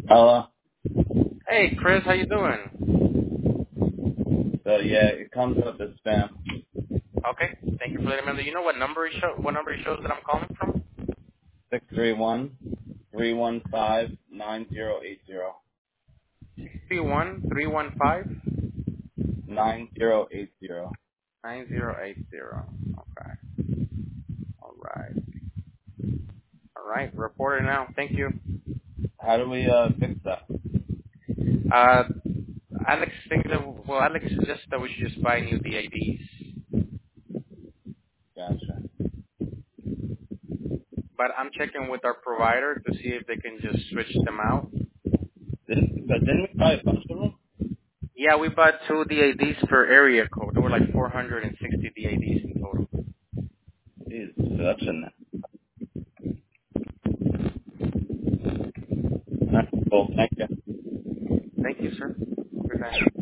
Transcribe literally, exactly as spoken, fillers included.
Hello. Hey, Chris, how you doing? So yeah, it comes up as spam. Okay, thank you for letting me know. You know what number it show? What number it shows that I'm calling from? Six three one three one five nine zero eight zero Three one three one five nine zero eight zero. nine zero eight zero. Okay. All right. All right. Reporter now. Thank you. How do we uh fix that? Uh, Alex thinks that well, Alex suggests that we should just buy new D A Ds, Gotcha. but I'm checking with our provider to see if they can just switch them out. Didn't but didn't we buy a bunch of them? Yeah, we bought two D A Ds per area code. There were like four hundred sixty D A Ds in total. Jeez, so that shouldn't. All right, cool. Thank you. Thank you, sir. Good night.